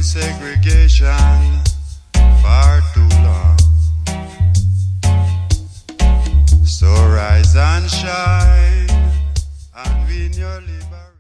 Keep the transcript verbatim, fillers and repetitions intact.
in segregation far too long. So rise and shine and win your living.